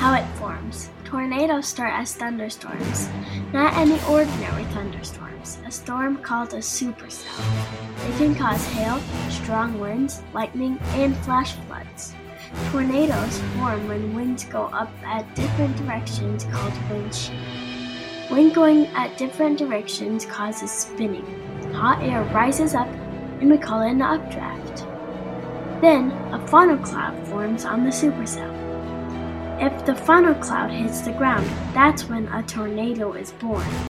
How it forms. Tornadoes start as thunderstorms, not any ordinary thunderstorms, a storm called a supercell. They can cause hail, strong winds, lightning, and flash floods. Tornadoes form when winds go up at different directions called wind shear. Wind going at different directions causes spinning. Hot air rises up, and we call it an updraft. Then, a funnel cloud forms on the supercell. If the funnel cloud hits the ground, that's when a tornado is born.